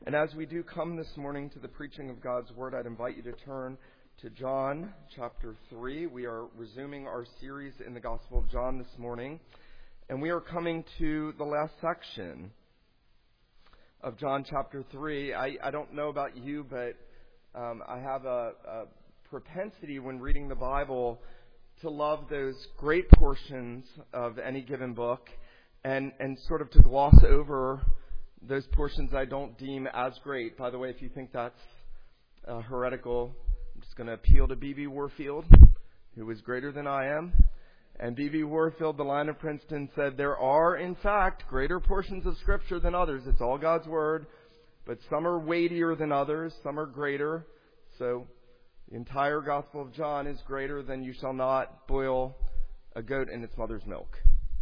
And as we do come this morning to the preaching of God's Word, I'd invite you to turn to John chapter 3. We are resuming our series in the Gospel of John this morning, and we are coming to the last section of John chapter 3. I don't know about you, but I have a propensity when reading the Bible to love those great portions of any given book and sort of to gloss over those portions I don't deem as great. By the way, if you think that's heretical, I'm just going to appeal to B.B. Warfield, who is greater than I am. And B.B. Warfield, the Lion of Princeton, said, there are, in fact, greater portions of Scripture than others. It's all God's Word, but some are weightier than others, some are greater. So the entire Gospel of John is greater than you shall not boil a goat in its mother's milk.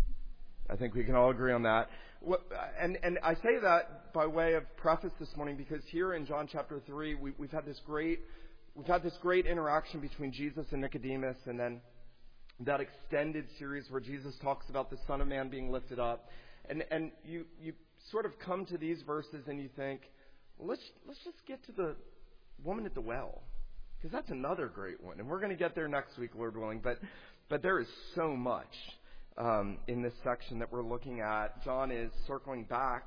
I think we can all agree on that. And I say that by way of preface this morning because here in John chapter 3, we've had this great interaction between Jesus and Nicodemus, and then that extended series where Jesus talks about the Son of Man being lifted up. And you sort of come to these verses and you think, well, let's just get to the woman at the well, because that's another great one. And we're going to get there next week, Lord willing. But there is so much in this section that we're looking at. John is circling back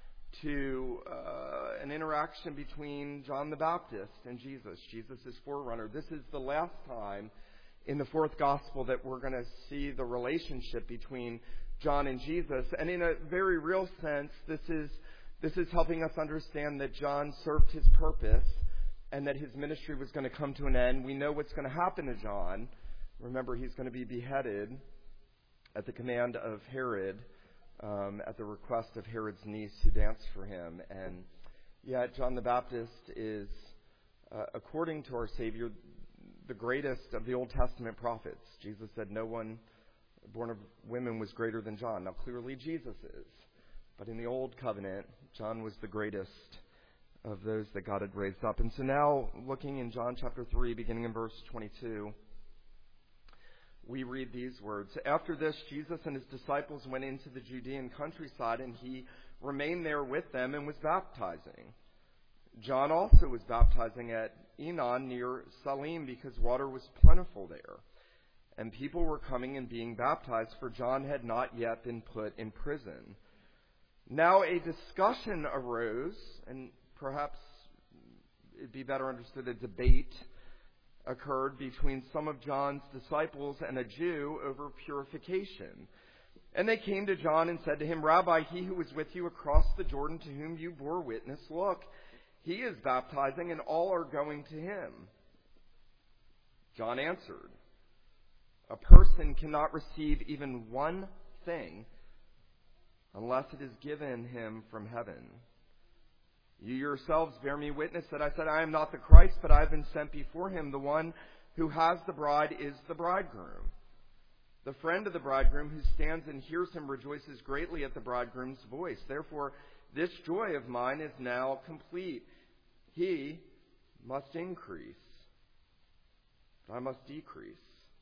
to an interaction between John the Baptist and Jesus. Jesus is forerunner. This is the last time in the fourth gospel that we're going to see the relationship between John and Jesus. And in a very real sense, this is helping us understand that John served his purpose and that his ministry was going to come to an end. We know what's going to happen to John. Remember, he's going to be beheaded at the command of Herod, at the request of Herod's niece who danced for him. And yet John the Baptist is, according to our Savior, the greatest of the Old Testament prophets. Jesus said no one born of women was greater than John. Now clearly Jesus is. But in the Old Covenant, John was the greatest of those that God had raised up. And so now, looking in John chapter 3, beginning in verse 22, we read these words. After this, Jesus and his disciples went into the Judean countryside, and he remained there with them and was baptizing. John also was baptizing at Enon near Salim because water was plentiful there. And people were coming and being baptized, for John had not yet been put in prison. Now a discussion arose, and perhaps it'd be better understood a debate occurred between some of John's disciples and a Jew over purification. And they came to John and said to him, Rabbi, he who was with you across the Jordan, to whom you bore witness, look, he is baptizing and all are going to him. John answered, a person cannot receive even one thing unless it is given him from heaven. You yourselves bear me witness that I said, I am not the Christ, but I have been sent before him. The one who has the bride is the bridegroom. The friend of the bridegroom who stands and hears him rejoices greatly at the bridegroom's voice. Therefore, this joy of mine is now complete. He must increase, but I must decrease.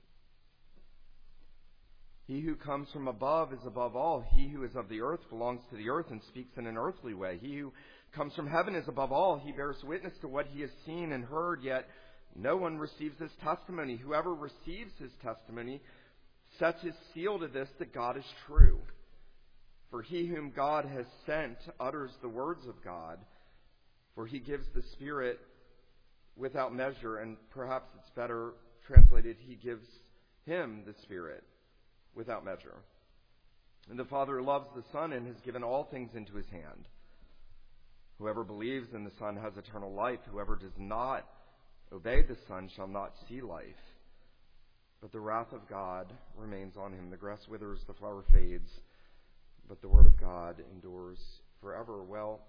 He who comes from above is above all. He who is of the earth belongs to the earth and speaks in an earthly way. He who comes from heaven is above all. He bears witness to what he has seen and heard, yet no one receives his testimony. Whoever receives his testimony sets his seal to this, that God is true. For he whom God has sent utters the words of God, for he gives the Spirit without measure, and perhaps it's better translated, he gives him the Spirit without measure. And the Father loves the Son and has given all things into his hand. Whoever believes in the Son has eternal life. Whoever does not obey the Son shall not see life, but the wrath of God remains on him. The grass withers, the flower fades, but the word of God endures forever. Well,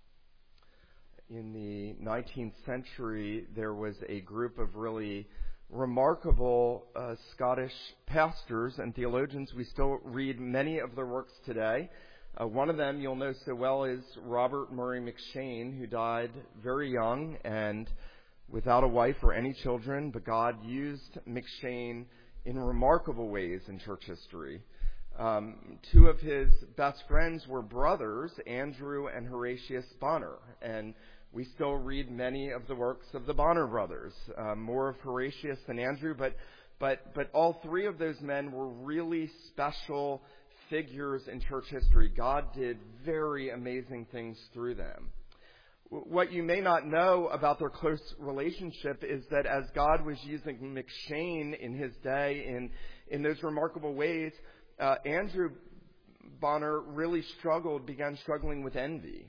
in the 19th century, there was a group of really remarkable Scottish pastors and theologians. We still read many of their works today. One of them you'll know so well is Robert Murray McCheyne, who died very young and without a wife or any children, but God used McCheyne in remarkable ways in church history. Two of his best friends were brothers, Andrew and Horatius Bonner, and we still read many of the works of the Bonner brothers, more of Horatius than Andrew, but all three of those men were really special figures in church history. God did very amazing things through them. What you may not know about their close relationship is that as God was using McShane in his day in those remarkable ways, Andrew Bonner really began struggling with envy.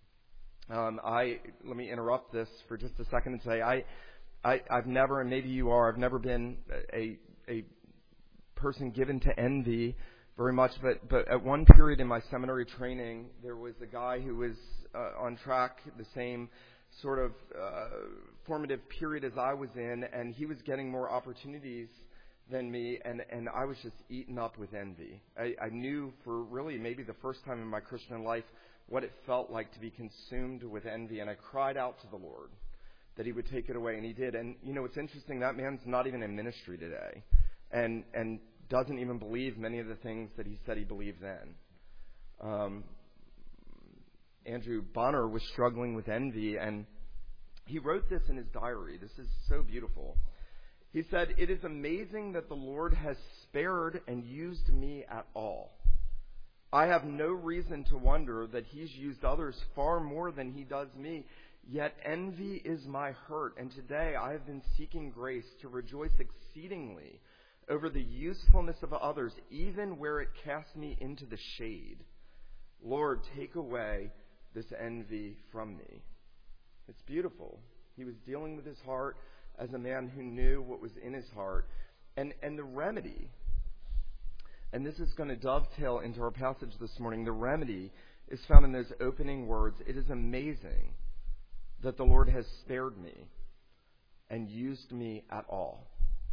Let me interrupt this for just a second and say I've never, and maybe you are, I've never been a person given to envy very much, but at one period in my seminary training, there was a guy who was on track, the same sort of formative period as I was in, and he was getting more opportunities than me, and I was just eaten up with envy. I knew for really maybe the first time in my Christian life what it felt like to be consumed with envy, and I cried out to the Lord that he would take it away, and he did. And you know, it's interesting, that man's not even in ministry today, and doesn't even believe many of the things that he said he believed then. Andrew Bonner was struggling with envy, and he wrote this in his diary. This is so beautiful. He said, "It is amazing that the Lord has spared and used me at all. I have no reason to wonder that he's used others far more than he does me. Yet envy is my hurt, and today I have been seeking grace to rejoice exceedingly over the usefulness of others, even where it casts me into the shade. Lord, take away this envy from me." It's beautiful. He was dealing with his heart as a man who knew what was in his heart. And the remedy, and this is going to dovetail into our passage this morning, the remedy is found in those opening words. It is amazing that the Lord has spared me and used me at all.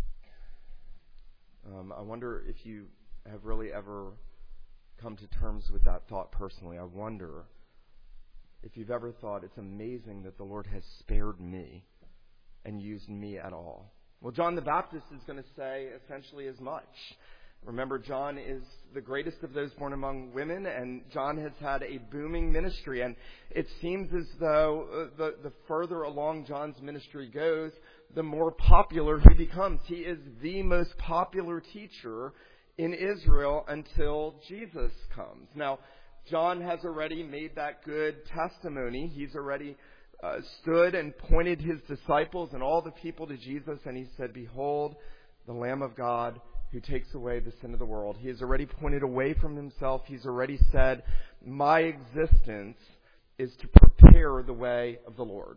I wonder if you have really ever come to terms with that thought personally. I wonder if you've ever thought, it's amazing that the Lord has spared me and used me at all. Well, John the Baptist is going to say essentially as much. Remember, John is the greatest of those born among women, and John has had a booming ministry. And it seems as though the further along John's ministry goes, the more popular he becomes. He is the most popular teacher in Israel until Jesus comes. Now, John has already made that good testimony. He's already stood and pointed his disciples and all the people to Jesus, and he said, "Behold, the Lamb of God who takes away the sin of the world." He has already pointed away from himself. He's already said, "My existence is to prepare the way of the Lord."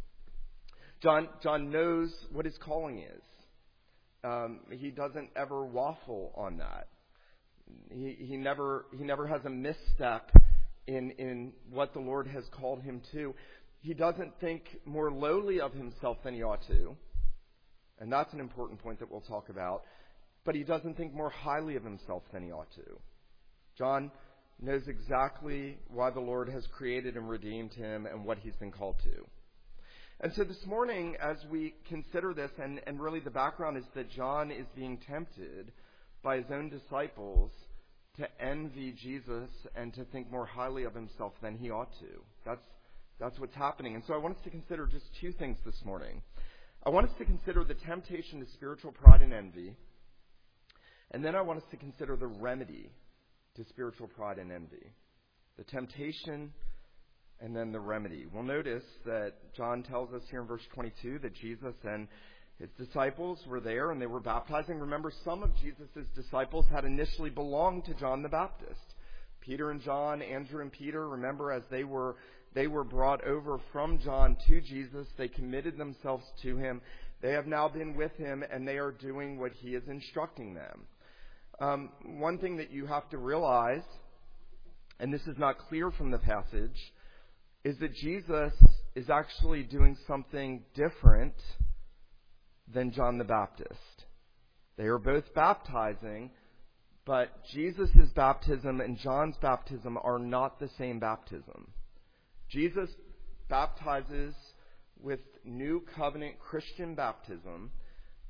John knows what his calling is. He doesn't ever waffle on that. He never has a misstep in what the Lord has called him to. He doesn't think more lowly of himself than he ought to. And that's an important point that we'll talk about. But he doesn't think more highly of himself than he ought to. John knows exactly why the Lord has created and redeemed him and what he's been called to. And so this morning, as we consider this, and really the background is that John is being tempted by his own disciples to envy Jesus and to think more highly of himself than he ought to. That's what's happening. And so I want us to consider just two things this morning. I want us to consider the temptation to spiritual pride and envy. And then I want us to consider the remedy to spiritual pride and envy. The temptation and then the remedy. We'll notice that John tells us here in verse 22 that Jesus and his disciples were there and they were baptizing. Remember, some of Jesus' disciples had initially belonged to John the Baptist. Peter and John, Andrew and Peter, remember, as they were brought over from John to Jesus, they committed themselves to him. They have now been with him and they are doing what he is instructing them. One thing that you have to realize, and this is not clear from the passage, is that Jesus is actually doing something different than John the Baptist. They are both baptizing, but Jesus' baptism and John's baptism are not the same baptism. Jesus baptizes with new covenant Christian baptism.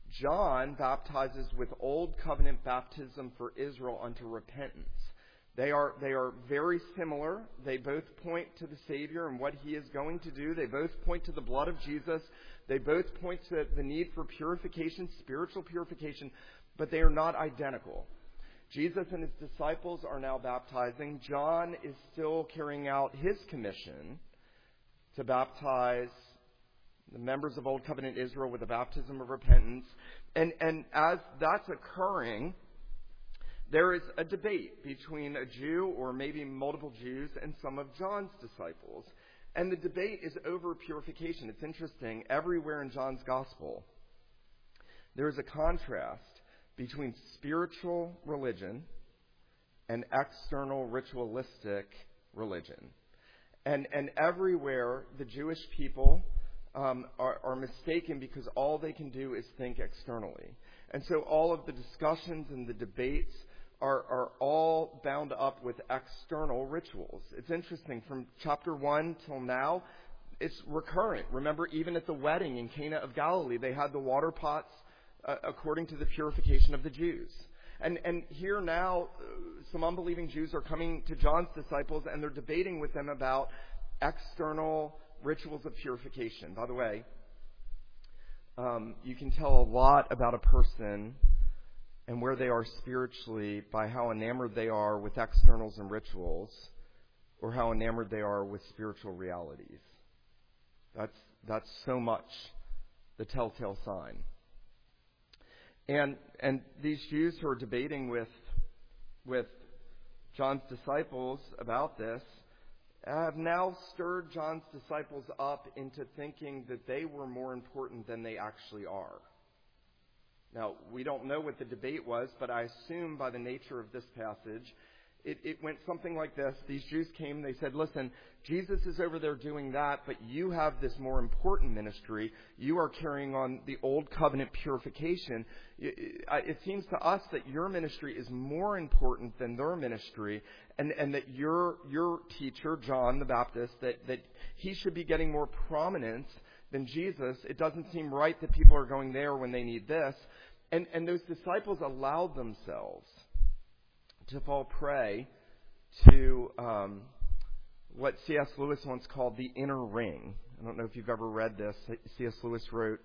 John baptizes with Old Covenant baptism for Israel unto repentance. They are very similar. They both point to the Savior and what He is going to do. They both point to the blood of Jesus. They both point to the need for purification, spiritual purification, but they are not identical. Jesus and His disciples are now baptizing. John is still carrying out his commission to baptize the members of Old Covenant Israel with the baptism of repentance. And as that's occurring, there is a debate between a Jew or maybe multiple Jews and some of John's disciples. And the debate is over purification. It's interesting. Everywhere in John's gospel, there is a contrast between spiritual religion and external ritualistic religion. And everywhere the Jewish people are mistaken because all they can do is think externally. And so all of the discussions and the debates are all bound up with external rituals. It's interesting. From chapter 1 till now, it's recurrent. Remember, even at the wedding in Cana of Galilee, they had the water pots according to the purification of the Jews. And here now, some unbelieving Jews are coming to John's disciples, and they're debating with them about external rituals of purification. By the way, you can tell a lot about a person and where they are spiritually by how enamored they are with externals and rituals, or how enamored they are with spiritual realities. That's so much the telltale sign. And these Jews who are debating with John's disciples about this have now stirred John's disciples up into thinking that they were more important than they actually are. Now, we don't know what the debate was, but I assume by the nature of this passage, it went something like this. These Jews came, they said, listen, Jesus is over there doing that, but you have this more important ministry. You are carrying on the Old Covenant purification. It seems to us that your ministry is more important than their ministry, and that your teacher, John the Baptist, that he should be getting more prominence than Jesus. It doesn't seem right that people are going there when they need this. And those disciples allowed themselves to fall prey to what C.S. Lewis once called the inner ring. I don't know if you've ever read this. C.S. Lewis wrote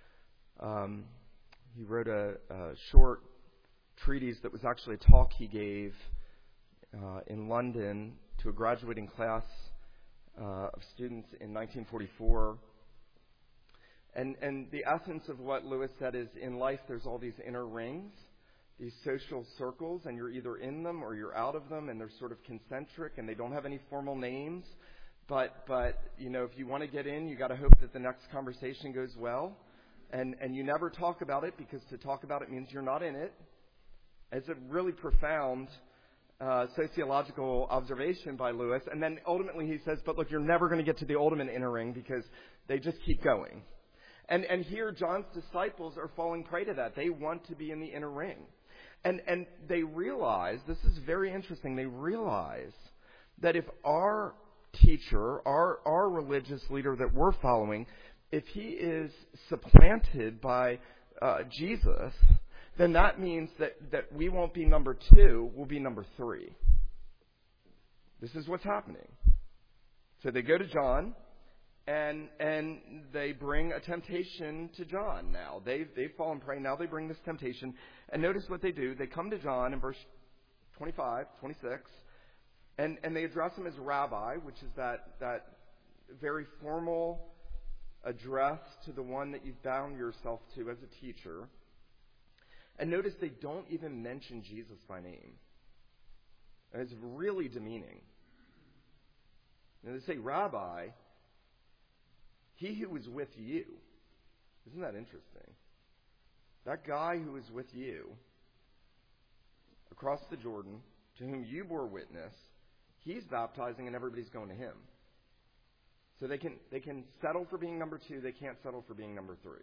a short treatise that was actually a talk he gave in London to a graduating class of students in 1944. And the essence of what Lewis said is, in life there's all these inner rings, these social circles, and you're either in them or you're out of them, and they're sort of concentric, and they don't have any formal names. But you know, if you want to get in, you got to hope that the next conversation goes well. And you never talk about it, because to talk about it means you're not in it. It's a really profound sociological observation by Lewis. And then ultimately he says, but look, you're never going to get to the ultimate inner ring because they just keep going. And here John's disciples are falling prey to that. They want to be in the inner ring. And they realize, this is very interesting, they realize that if our teacher, our religious leader that we're following, if he is supplanted by Jesus, then that means that we won't be number 2, we'll be number 3. This is what's happening. So they go to John, and they bring a temptation to John now. They've fallen prey. Now they bring this temptation. And notice what they do. They come to John in verse 25, 26, and they address him as rabbi, which is that very formal address to the one that you've bound yourself to as a teacher. And notice they don't even mention Jesus by name. And it's really demeaning. And they say, Rabbi, he who was with you. Isn't that interesting? That guy who was with you across the Jordan, to whom you bore witness, he's baptizing and everybody's going to him. So they can settle for being number 2. They can't settle for being number 3.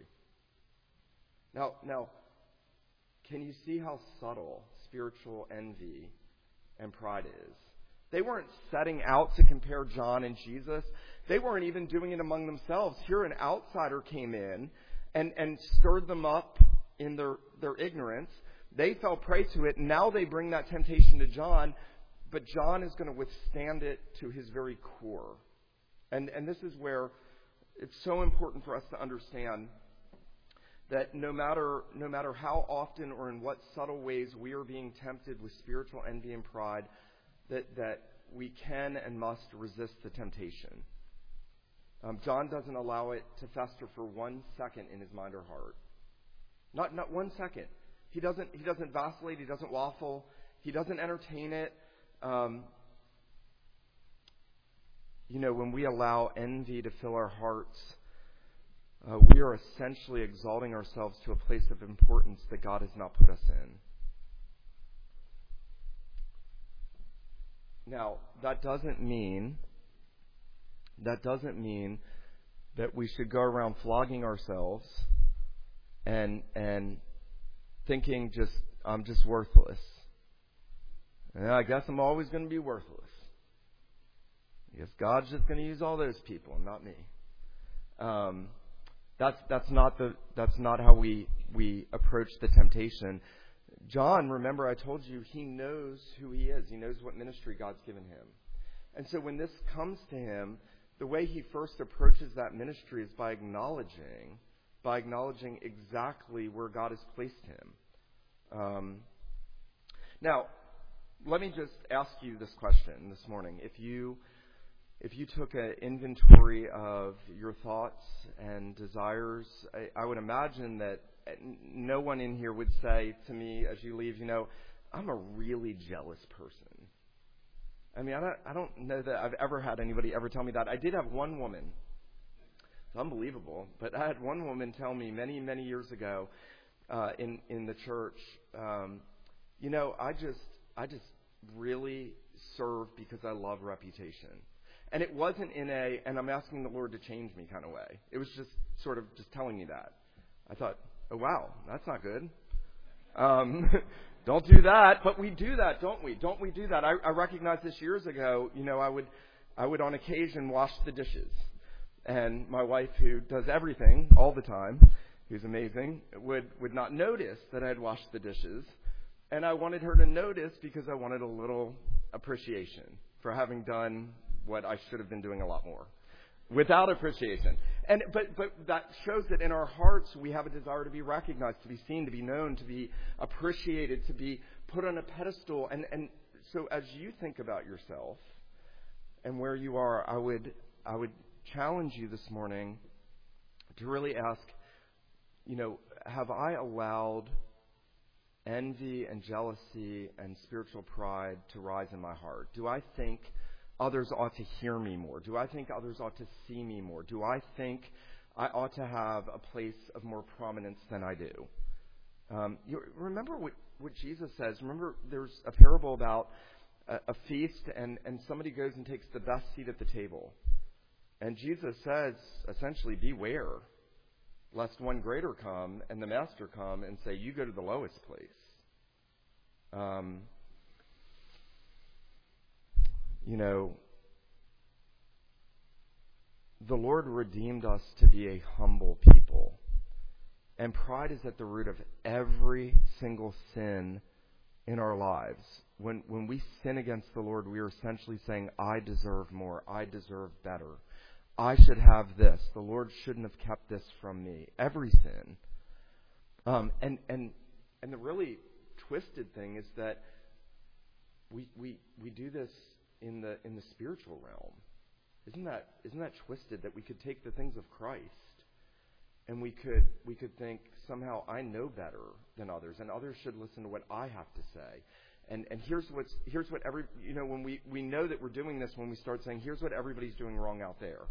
Now, can you see how subtle spiritual envy and pride is? They weren't setting out to compare John and Jesus. They weren't even doing it among themselves. Here an outsider came in and stirred them up in their ignorance. They fell prey to it. Now they bring that temptation to John, but John is going to withstand it to his very core. And this is where it's so important for us to understand that no matter how often or in what subtle ways we are being tempted with spiritual envy and pride, that we can and must resist the temptation. John doesn't allow it to fester for 1 second in his mind or heart. Not 1 second. He doesn't vacillate. He doesn't waffle. He doesn't entertain it. When we allow envy to fill our hearts, we are essentially exalting ourselves to a place of importance that God has not put us in. Now, that doesn't mean that we should go around flogging ourselves and thinking I'm just worthless. And I guess I'm always going to be worthless. I guess God's just going to use all those people, not me. That's not how we approach the temptation. John, remember I told you, he knows who he is. He knows what ministry God's given him. And so when this comes to him, the way he first approaches that ministry is by acknowledging exactly where God has placed him. Now, let me just ask you this question this morning. If you took an inventory of your thoughts and desires, I would imagine that no one in here would say to me as you leave, I'm a really jealous person. I mean, I don't know that I've ever had anybody ever tell me that. I did have one woman. It's unbelievable, but I had one woman tell me many, many years ago in the church, I just really serve because I love reputation. And it wasn't and I'm asking the Lord to change me kind of way. It was just sort of just telling me that. I thought, oh, wow, that's not good. Don't do that. But we do that, don't we? Don't we do that? I recognized this years ago. I would on occasion wash the dishes. And my wife, who does everything all the time, who's amazing, would not notice that I had washed the dishes. And I wanted her to notice because I wanted a little appreciation for having done what I should have been doing a lot more without appreciation. But that shows that in our hearts we have a desire to be recognized, to be seen, to be known, to be appreciated, to be put on a pedestal. And so as you think about yourself and where you are, I would challenge you this morning to really ask, have I allowed envy and jealousy and spiritual pride to rise in my heart? Do I think others ought to hear me more? Do I think others ought to see me more? Do I think I ought to have a place of more prominence than I do? You remember what Jesus says. Remember, there's a parable about a feast, and somebody goes and takes the best seat at the table. And Jesus says, essentially, beware, lest one greater come and the master come and say, you go to the lowest place. The Lord redeemed us to be a humble people. And pride is at the root of every single sin in our lives. When we sin against the Lord, we are essentially saying, I deserve more. I deserve better. I should have this. The Lord shouldn't have kept this from me. Every sin. And the really twisted thing is that we do this in the spiritual realm. Isn't that twisted that we could take the things of Christ and we could think somehow I know better than others and others should listen to what I have to say. And here's what every when we know that we're doing this when we start saying here's what everybody's doing wrong out there.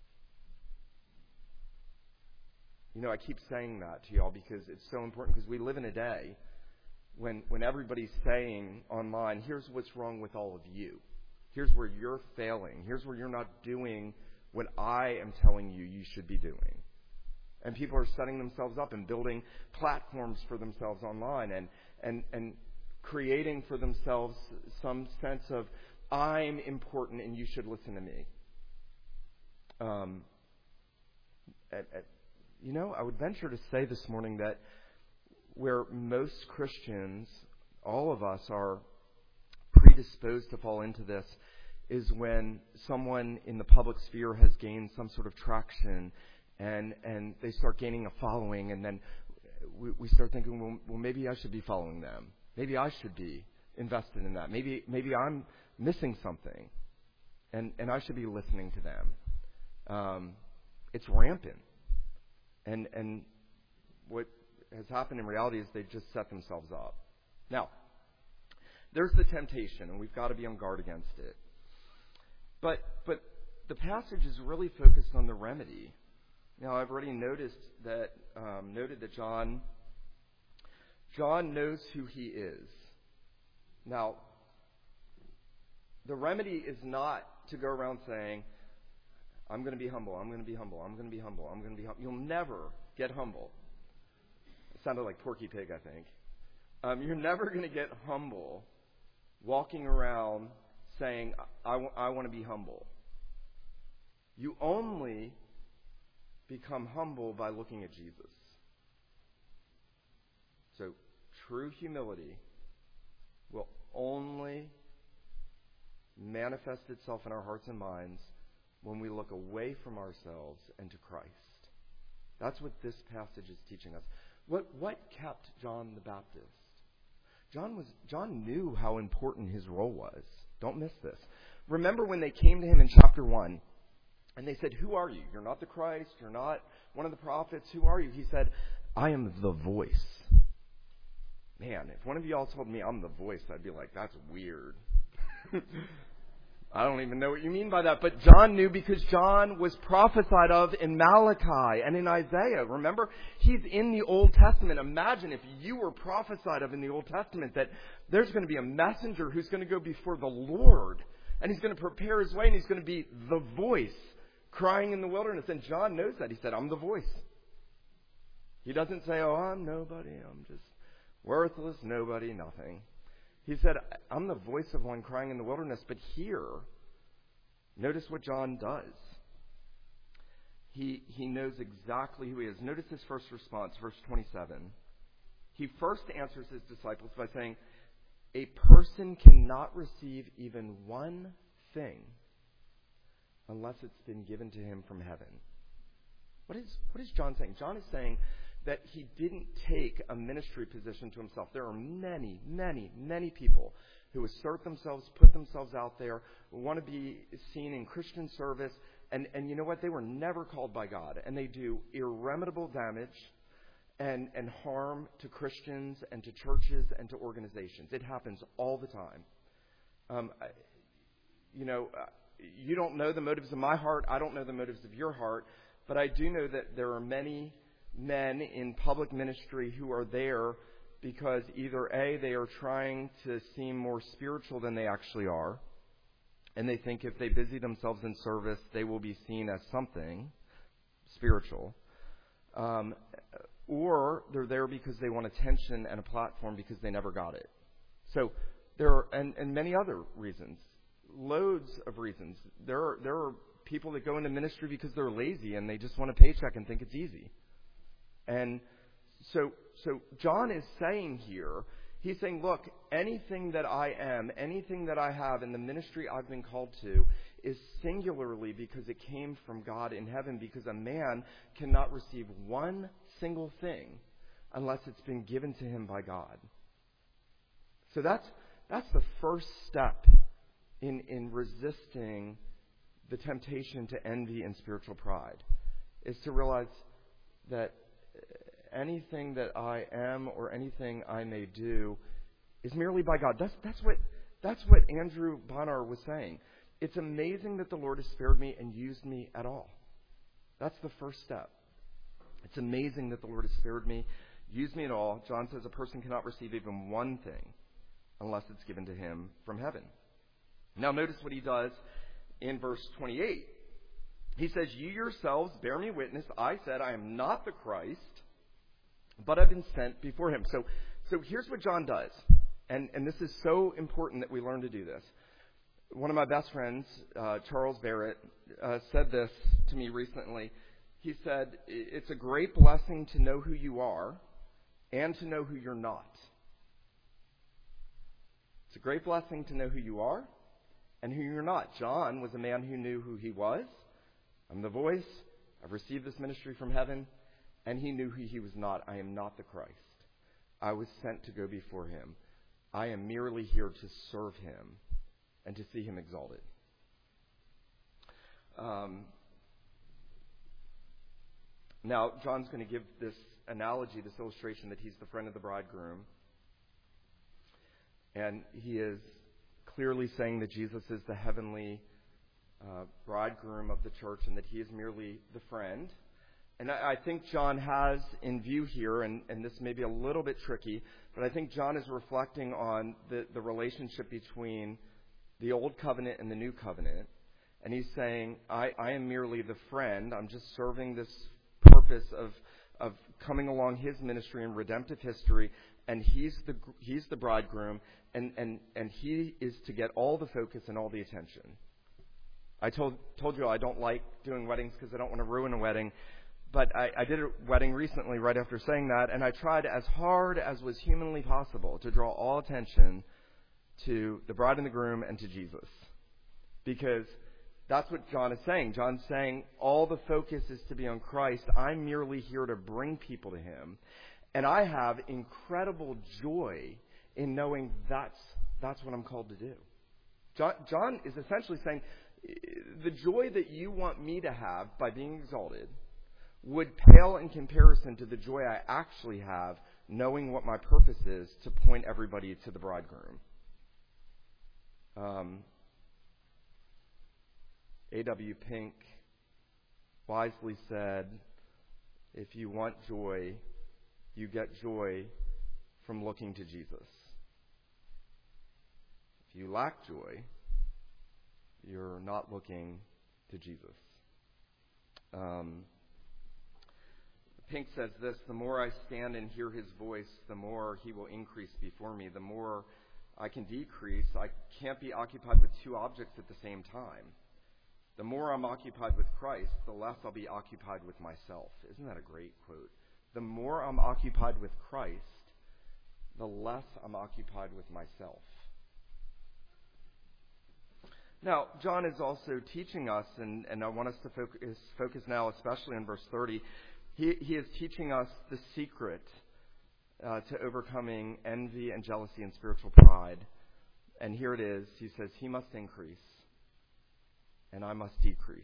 I keep saying that to y'all because it's so important because we live in a day when everybody's saying online, here's what's wrong with all of you. Here's where you're failing. Here's where you're not doing what I am telling you should be doing. And people are setting themselves up and building platforms for themselves online and creating for themselves some sense of I'm important and you should listen to me. I would venture to say this morning that where most Christians, all of us, are predisposed to fall into this is when someone in the public sphere has gained some sort of traction and they start gaining a following, and then we start thinking, well, maybe I should be following them. Maybe I should be invested in that. Maybe I'm missing something, and I should be listening to them. It's rampant. And what has happened in reality is they've just set themselves up. Now, there's the temptation, and we've got to be on guard against it. But the passage is really focused on the remedy. Now, I've already noted that John knows who he is. Now, the remedy is not to go around saying, I'm going to be humble, I'm going to be humble, I'm going to be humble, I'm going to be humble. You'll never get humble. It sounded like Porky Pig, I think. You're never going to get humble walking around saying, I want to be humble. You only become humble by looking at Jesus. So true humility will only manifest itself in our hearts and minds when we look away from ourselves and to Christ. That's what this passage is teaching us. What kept John the Baptist? John knew how important his role was. Don't miss this. Remember when they came to him in chapter 1 and they said, "Who are you? You're not the Christ. You're not one of the prophets. Who are you?" He said, "I am the voice." Man, if one of you all told me I'm the voice, I'd be like, that's weird. I don't even know what you mean by that. But John knew because John was prophesied of in Malachi and in Isaiah. Remember, he's in the Old Testament. Imagine if you were prophesied of in the Old Testament that there's going to be a messenger who's going to go before the Lord. And he's going to prepare his way, and he's going to be the voice crying in the wilderness. And John knows that. He said, I'm the voice. He doesn't say, oh, I'm nobody. I'm just worthless, nobody, nothing. He said, I'm the voice of one crying in the wilderness. But here, notice what John does. He knows exactly who he is. Notice his first response, verse 27. He first answers his disciples by saying, a person cannot receive even one thing unless it's been given to him from heaven. What is John saying? John is saying that he didn't take a ministry position to himself. There are many, many, many people who assert themselves, put themselves out there, want to be seen in Christian service, and you know what? They were never called by God, and they do irremediable damage and harm to Christians and to churches and to organizations. It happens all the time. You don't know the motives of my heart. I don't know the motives of your heart. But I do know that there are many men in public ministry who are there because either A, they are trying to seem more spiritual than they actually are, and they think if they busy themselves in service, they will be seen as something spiritual. Or they're there because they want attention and a platform because they never got it. So there are, and many other reasons, loads of reasons. There are people that go into ministry because they're lazy and they just want a paycheck and think it's easy. And so John is saying here, he's saying, look, anything that I am, anything that I have in the ministry I've been called to is singularly because it came from God in heaven, because a man cannot receive one single thing unless it's been given to him by God. So that's the first step in resisting the temptation to envy and spiritual pride, is to realize that anything that I am or anything I may do is merely by God. That's what Andrew Bonar was saying. It's amazing that the Lord has spared me and used me at all. That's the first step. It's amazing that the Lord has spared me, used me at all. John says a person cannot receive even one thing unless it's given to him from heaven. Now notice what he does in verse 28. He says, you yourselves bear me witness. I said I am not the Christ, but I've been sent before him. So here's what John does. And this is so important that we learn to do this. One of my best friends, Charles Barrett, said this to me recently. He said, it's a great blessing to know who you are and to know who you're not. It's a great blessing to know who you are and who you're not. John was a man who knew who he was. I'm the voice. I've received this ministry from heaven. And he knew who he was not. I am not the Christ. I was sent to go before him. I am merely here to serve him and to see him exalted. Now, John's going to give this analogy, this illustration that he's the friend of the bridegroom. And he is clearly saying that Jesus is the heavenly bridegroom of the church and that he is merely the friend. And I think John has in view here, and this may be a little bit tricky, but I think John is reflecting on the relationship between the old covenant and the new covenant. And he's saying, I am merely the friend. I'm just serving this purpose of coming along his ministry in redemptive history, and he's the bridegroom, and he is to get all the focus and all the attention. I told you I don't like doing weddings because I don't want to ruin a wedding. But I did a wedding recently right after saying that, and I tried as hard as was humanly possible to draw all attention to the bride and the groom and to Jesus. Because that's what John is saying. John's saying all the focus is to be on Christ. I'm merely here to bring people to him. And I have incredible joy in knowing that's what I'm called to do. John is essentially saying the joy that you want me to have by being exalted would pale in comparison to the joy I actually have knowing what my purpose is to point everybody to the bridegroom. A.W. Pink wisely said, if you want joy, you get joy from looking to Jesus. If you lack joy, you're not looking to Jesus. Pink says this, the more I stand and hear his voice, the more he will increase before me. The more I can decrease. I can't be occupied with two objects at the same time. The more I'm occupied with Christ, the less I'll be occupied with myself. Isn't that a great quote? The more I'm occupied with Christ, the less I'm occupied with myself. Now, John is also teaching us, and I want us to focus now especially on verse 30, He is teaching us the secret to overcoming envy and jealousy and spiritual pride. And here it is. He says, he must increase, and I must decrease.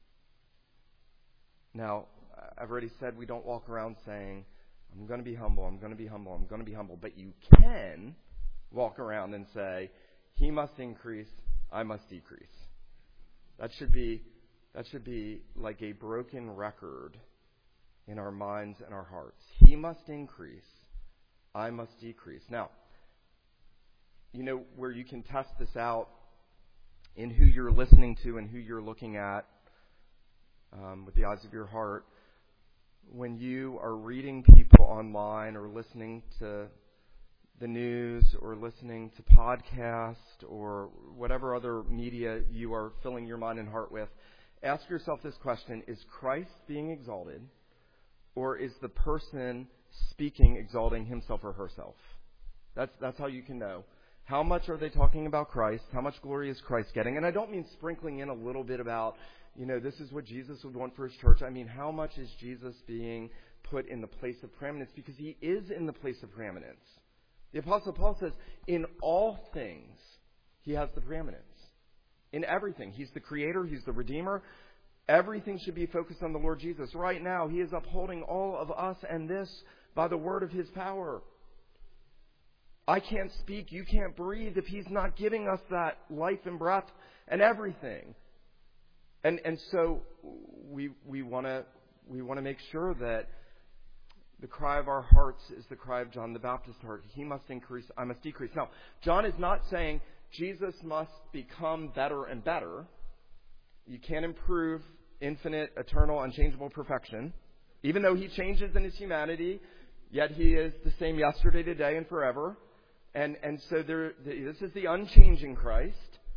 Now, I've already said we don't walk around saying, I'm going to be humble, I'm going to be humble, I'm going to be humble. But you can walk around and say, he must increase, I must decrease. That should be like a broken record in our minds and our hearts. He must increase, I must decrease. Now, you know where you can test this out in who you're listening to and who you're looking at with the eyes of your heart. When you are reading people online or listening to the news or listening to podcasts or whatever other media you are filling your mind and heart with, ask yourself this question: is Christ being exalted, or is the person speaking exalting himself or herself? That's how you can know. How much are they talking about Christ? How much glory is Christ getting? And I don't mean sprinkling in a little bit about, this is what Jesus would want for his church. I mean, how much is Jesus being put in the place of preeminence? Because he is in the place of preeminence. The Apostle Paul says, in all things, he has the preeminence. In everything. He's the creator. He's the redeemer. Everything should be focused on the Lord Jesus. Right now, he is upholding all of us and this by the word of his power. I can't speak, you can't breathe if he's not giving us that life and breath and everything. And so we want to make sure that the cry of our hearts is the cry of John the Baptist's heart. He must increase, I must decrease. Now, John is not saying Jesus must become better and better. You can't improve infinite, eternal, unchangeable perfection. Even though he changes in his humanity, yet he is the same yesterday, today, and forever. And so this is the unchanging Christ.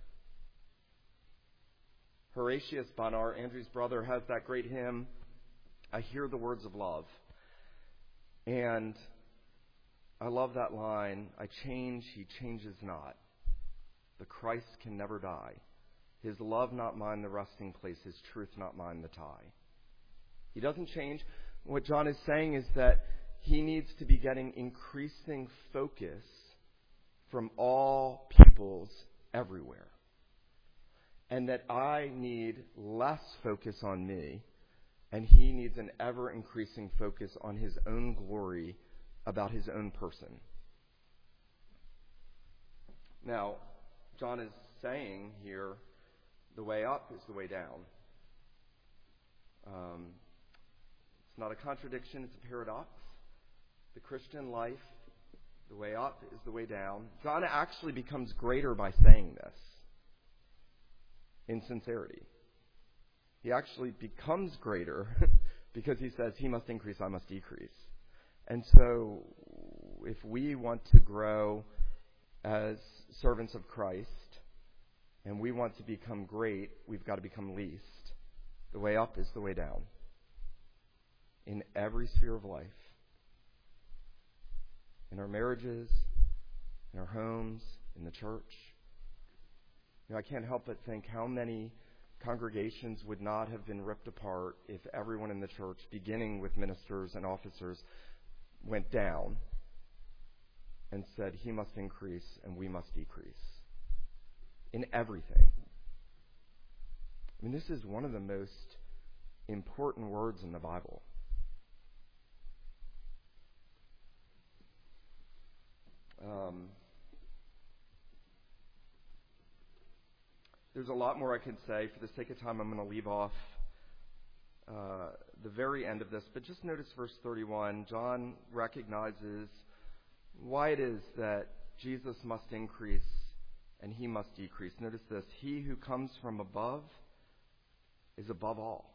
Horatius Bonar, Andrew's brother, has that great hymn, I Hear the Words of Love. And I love that line, I change, he changes not. The Christ can never die. His love not mine the resting place, his truth not mine the tie. He doesn't change. What John is saying is that he needs to be getting increasing focus from all peoples everywhere. And that I need less focus on me, and he needs an ever-increasing focus on his own glory about his own person. Now, John is saying here, the way up is the way down. It's not a contradiction, it's a paradox. The Christian life, the way up is the way down. John actually becomes greater by saying this in sincerity. He actually becomes greater because he says, he must increase, I must decrease. And so, if we want to grow as servants of Christ, and we want to become great, we've got to become least. The way up is the way down. In every sphere of life. In our marriages, in our homes, in the church. You know, I can't help but think how many congregations would not have been ripped apart if everyone in the church, beginning with ministers and officers, went down and said, he must increase and we must decrease. In everything. I mean, this is one of the most important words in the Bible. There's a lot more I could say. For the sake of time, I'm going to leave off the very end of this. But just notice verse 31. John recognizes why it is that Jesus must increase and he must decrease. Notice this. He who comes from above is above all.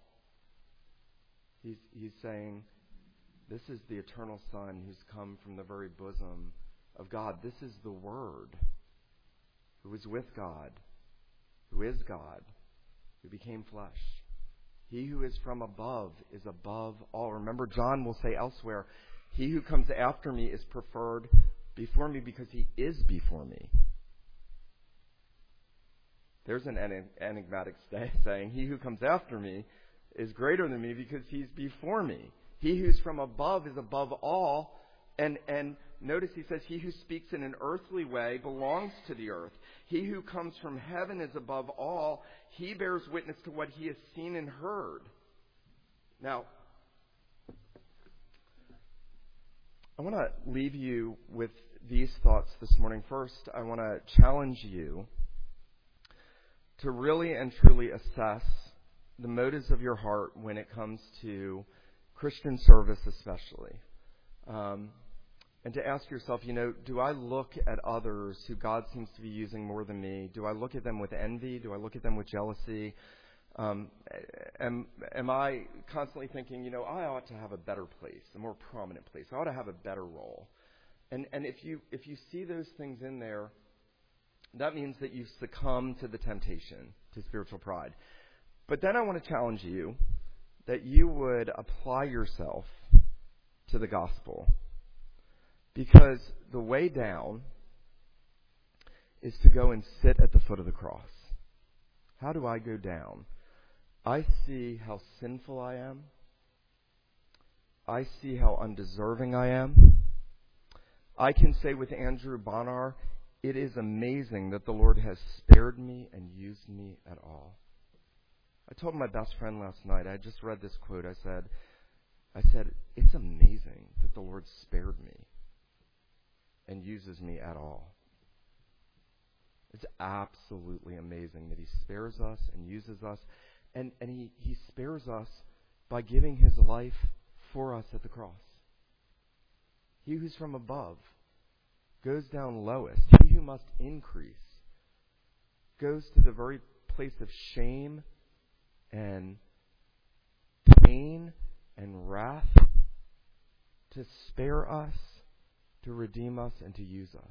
He's saying, this is the eternal Son who's come from the very bosom of God. This is the Word who is with God, who is God, who became flesh. He who is from above is above all. Remember, John will say elsewhere, he who comes after me is preferred before me because he is before me. There's an enigmatic saying, he who comes after me is greater than me because he's before me. He who's from above is above all. And notice he says, he who speaks in an earthly way belongs to the earth. He who comes from heaven is above all. He bears witness to what he has seen and heard. Now, I want to leave you with these thoughts this morning. First, I want to challenge you to really and truly assess the motives of your heart when it comes to Christian service especially. And to ask yourself, do I look at others who God seems to be using more than me? Do I look at them with envy? Do I look at them with jealousy? Am I constantly thinking, I ought to have a better place, a more prominent place. I ought to have a better role. And if you see those things in there, that means that you've succumbed to the temptation to spiritual pride. But then I want to challenge you that you would apply yourself to the gospel. Because the way down is to go and sit at the foot of the cross. How do I go down? I see how sinful I am. I see how undeserving I am. I can say with Andrew Bonar, it is amazing that the Lord has spared me and used me at all. I told my best friend last night, I just read this quote, I said, it's amazing that the Lord spared me and uses me at all. It's absolutely amazing that he spares us and uses us, and he spares us by giving his life for us at the cross. He who's from above goes down lowest. He who must increase goes to the very place of shame and pain and wrath to spare us, to redeem us, and to use us.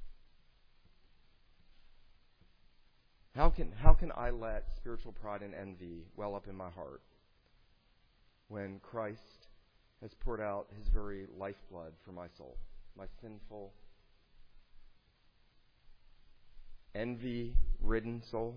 How can I let spiritual pride and envy well up in my heart when Christ has poured out his very lifeblood for my soul? my sinful, envy-ridden soul,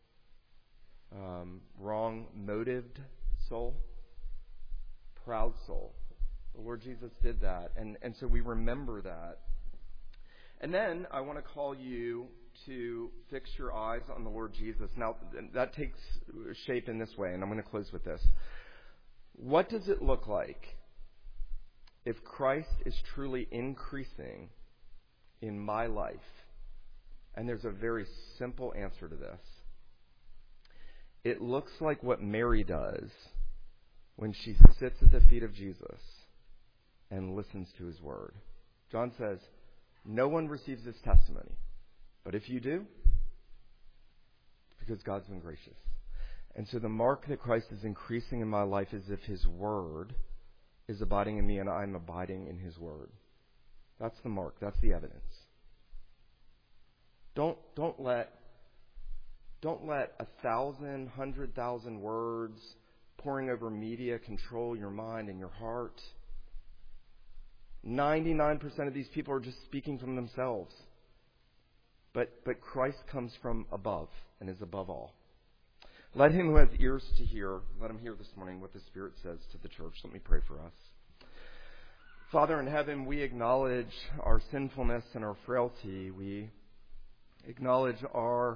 wrong-motived soul, proud soul. The Lord Jesus did that, and so we remember that. And then I want to call you to fix your eyes on the Lord Jesus. Now, that takes shape in this way, and I'm going to close with this. What does it look like if Christ is truly increasing in my life? And there's a very simple answer to this. It looks like what Mary does when she sits at the feet of Jesus and listens to his word. John says, no one receives this testimony, but if you do, because God's been gracious. And so the mark that Christ is increasing in my life is if his word is abiding in me and I'm abiding in his word. That's the mark. That's the evidence. Don't let 1,000, 100,000 words pouring over media control your mind and your heart. 99% of these people are just speaking from themselves. But Christ comes from above and is above all. Let him who has ears to hear, let him hear this morning what the Spirit says to the church. Let me pray for us. Father in heaven, we acknowledge our sinfulness and our frailty. We acknowledge our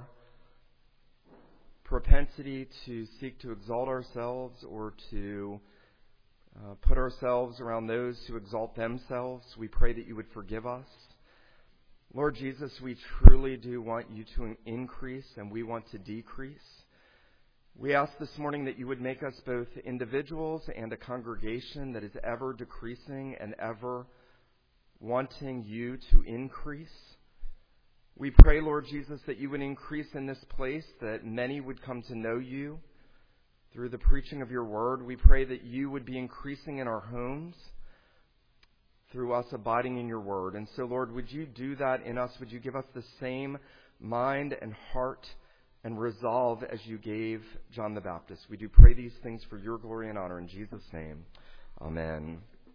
propensity to seek to exalt ourselves or to put ourselves around those who exalt themselves. We pray that you would forgive us. Lord Jesus, we truly do want you to increase and we want to decrease. We ask this morning that you would make us both individuals and a congregation that is ever decreasing and ever wanting you to increase. We pray, Lord Jesus, that you would increase in this place, that many would come to know you through the preaching of your word. We pray that you would be increasing in our homes through us abiding in your word. And so, Lord, would you do that in us? Would you give us the same mind and heart and resolve as you gave John the Baptist? We do pray these things for your glory and honor. In Jesus' name, amen.